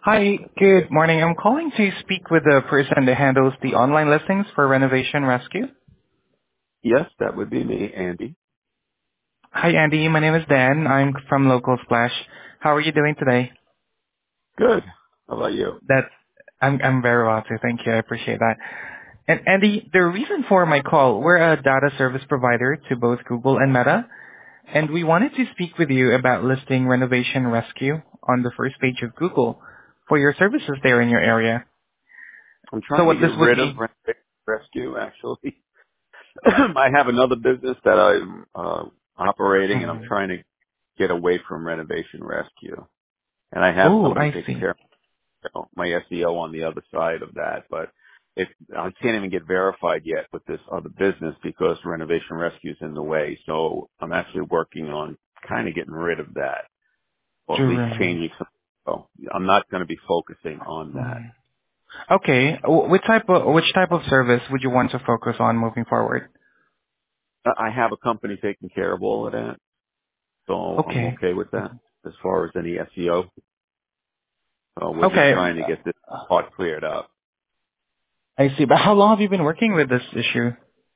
Hi, good morning. I'm calling to speak with the person that handles the online listings for Renovation Rescue. Yes, that would be me, Andy. Hi, Andy. My name is Dan. I'm from Local Splash. How are you doing today? Good. How about you? That's I'm very well too. Thank you. I appreciate that. And Andy, the reason for my call, we're a data service provider to both Google and Meta, and we wanted to speak with you about listing Renovation Rescue on the first page of Google for your services there in your area. I'm So trying to what this get would rid of be? rescue, actually. I have another business that I'm operating, and I'm Mhm. trying to get away from renovation rescue. And I have Oh, somebody I taking see. care of my SEO on the other side of that. But I can't even get verified yet with this other business because renovation rescue is in the way. So I'm actually working on kind of getting rid of that, or at least True. changing some. So I'm not going to be focusing on that. Mhm. Okay. Which type of service would you want to focus on moving forward? I have a company taking care of all of that, so I'm Okay. okay with that as far as any SEO. We're just Okay. trying to get this part cleared up. I see. But how long have you been working with this issue?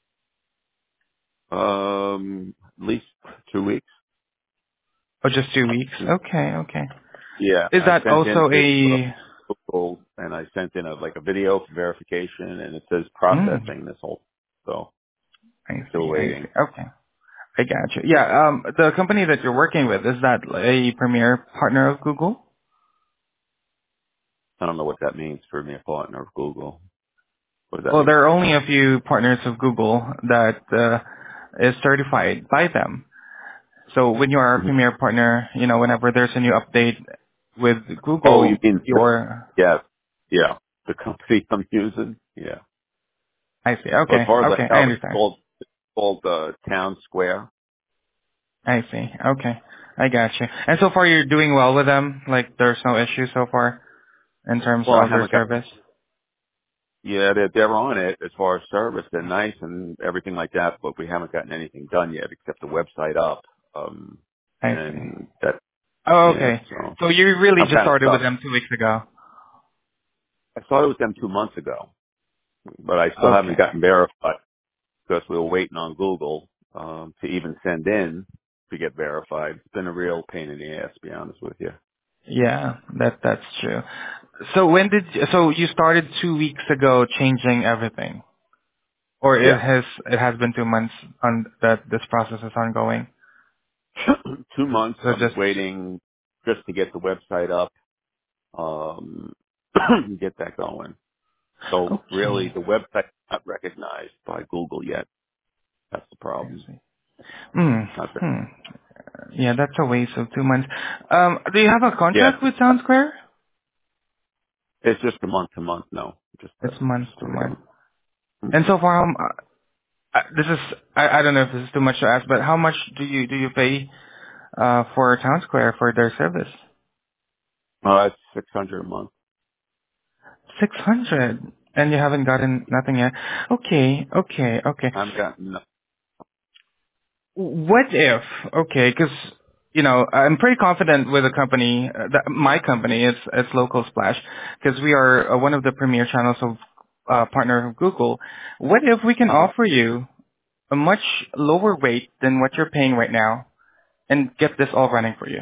At least 2 weeks. Oh, just 2 weeks. Okay. Okay. Yeah, Is I that sent in also to a? Google, and I sent in a video for verification, and it says Mm, processing this whole. So I still see. I waiting. see. Okay. I got you. Yeah. The company that you're working with, is that a premier partner of Google? I don't know what that means for me, a partner of Google. What does that Well, mean? there are only a few partners of Google that is certified by them. So when you are a Mhm. premier partner, whenever there's a new update with Oh, you Google, mean you're, yeah, yeah, the company I'm using, yeah. I see. Well, as Okay. far as I Okay. I know, it's understand. called Town Square. I see. Okay. I got you. And so far you're doing well with them? Like there's no issue so far in terms Well, I of their haven't got. service? Yeah, they're on it as far as service. They're nice and everything like that, but we haven't gotten anything done yet except the website up. I see. And that, Oh, yeah. okay. So So you really I'm just kind of started with stuck. them 2 weeks ago? I started with them 2 months ago, but I still haven't Okay. gotten verified because we were waiting on Google to even send in to get verified. It's been a real pain in the ass, to be honest with you. Yeah, that's true. So so you started 2 weeks ago changing everything? Or it Yeah. has been 2 months on that this process is ongoing? 2 months. So I was just waiting just to get the website up, um, get that going. So really, okay. the website's not recognized by Google yet. That's the I problem. see. Hmm. Not that. Hmm. Yeah, that's a waste of 2 months. Do you have a Yeah, contract with Town Square? it's just a month to month. No, It's month just a to regular. month. And Mhm. so far, this is I don't know if this is too much to ask, but how much do you pay for Town Square for their service? That's 600 a month. 600, and you haven't gotten nothing yet. Okay, okay, okay. I've gotten. What if, okay, because, I'm pretty confident with the company, my company, it's Local Splash, because we are one of the premier channels of partner of Google. What if we can Uh offer you a much lower rate than what you're paying right now and get this all running for you?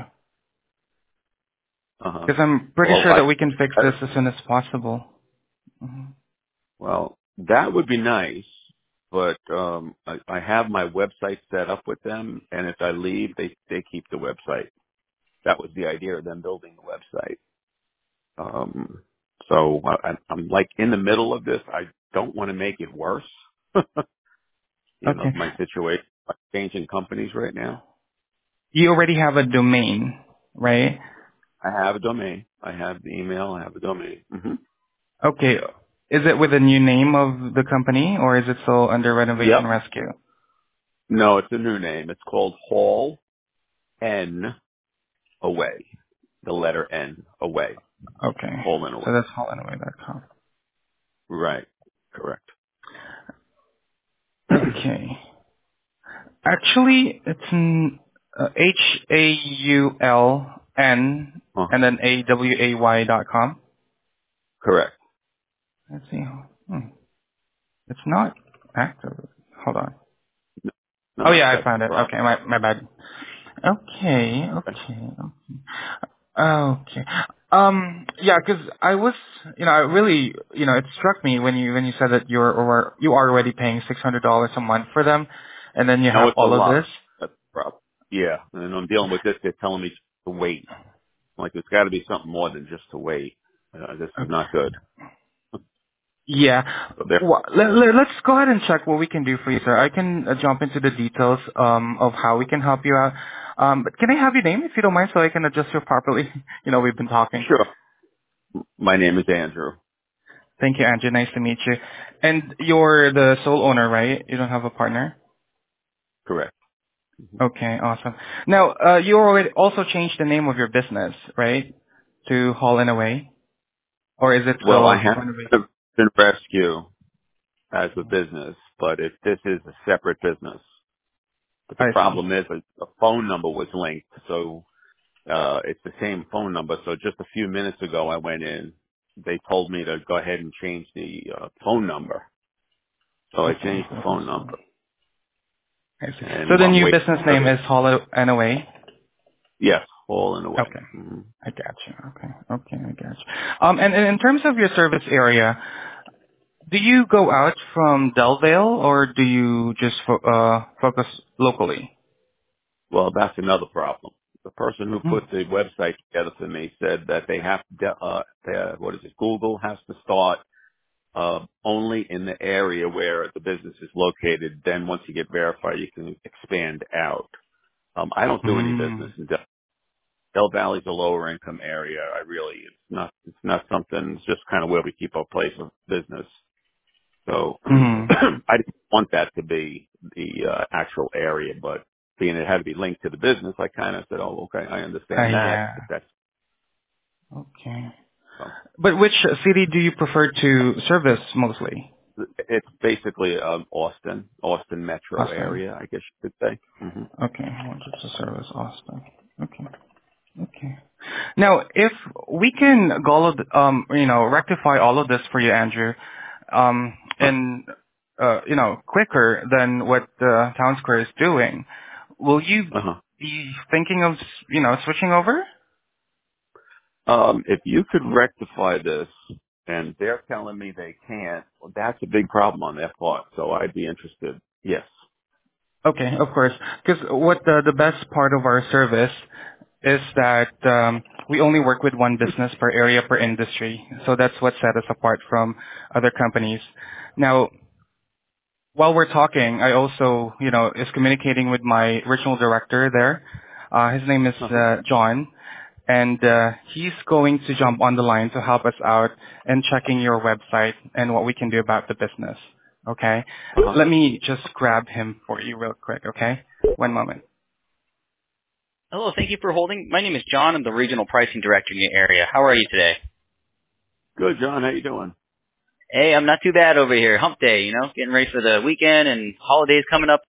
huh. Because I'm pretty Well, sure that we can fix I this as soon as possible. Mhm. well that would be nice, but I have my website set up with them, and if I leave, they keep the website. That was the idea of them building the website. So I'm like in the middle of this. I don't want to make it worse. Okay. My situation, like changing companies right now. You already have a domain, right? I have a domain. I have the email. I have a domain. Okay. Is it with a new name of the company, or is it still under Renovation Yep. Rescue? No, it's a new name. It's called Hall N Away. The letter N away. Okay. Hall N away. So that's hollandaway.com. Right. Correct. Okay. Actually, it's Haul N Uh-huh. and then away.com. Correct. Let's see. It's not active. Hold on. Oh No, yeah, I that's the found it. problem. Okay, my bad. Okay, Okay. okay, okay. Yeah, 'cause I was, I really, it struck me when you said that you are already paying $600 a month for them, and then you No, have it's a all of lot. this. That's the problem. Yeah, and I'm dealing with this. They're telling me to wait. Like, there's got to be something more than just to wait. This is not good. Yeah. So there. Well, let's go ahead and check what we can do for you, sir. I can jump into the details of how we can help you out. But can I have your name, if you don't mind, so I can address you properly? We've been talking. Sure. My name is Andrew. Thank you, Andrew. Nice to meet you. And you're the sole owner, right? You don't have a partner? Correct. Okay, awesome. Now, you already also changed the name of your business, right? To Haul and Away? Or is it Well, I still have renovation? been rescue as a business, but this is a separate business. But the I see. problem is a phone number was linked, so it's the same phone number. So just a few minutes ago, I went in. They told me to go ahead and change the phone number. So I Okay, changed the let me phone see. number, I see. So and the I'm new waiting business for name the is Haul and Away? yes, all in a way. Okay. Mm-hmm. I got you. Okay. Okay, I got you. And in terms of your service area, do you go out from Delvale or do you just focus locally? Well, that's another problem. The person who Mm. put the website together for me said that they have to, what is it? Google has to start only in the area where the business is located. Then once you get verified, you can expand out. I don't do any business Mm. in Del Valley's a lower income area. It's not something. It's just kind of where we keep our place of business. So Mm. I didn't want that to be the actual area, but being it had to be linked to the business, I kind of said, "Oh, okay, I understand that." Yeah. If that's Okay. so, But which city do you prefer to service mostly? it's basically Austin metro Austin. area, I guess you could say. Hmm. Okay. Wanted to service Austin. Okay. Okay. Now, if we can go all of rectify all of this for you, Andrew, and quicker than what Town Square is doing, will you Uh-huh. be thinking of switching over? If you could rectify this, and they're telling me they can't, well, that's a big problem on their part. So I'd be interested. Yes. Okay, of course. Because what the best part of our service is that we only work with one business per area per industry. So that's what set us apart from other companies. Now, while we're talking, I also, is communicating with my regional director there. His name is Uh-huh. John, and he's going to jump on the line to help us out in checking your website and what we can do about the business. Okay? Uh-huh. Let me just grab him for you real quick, okay? One moment. Hello, thank you for holding. My name is John. I'm the regional pricing director in your area. How are you today? Good, John. How you doing? Hey, I'm not too bad over here. Hump day, getting ready for the weekend and holidays coming up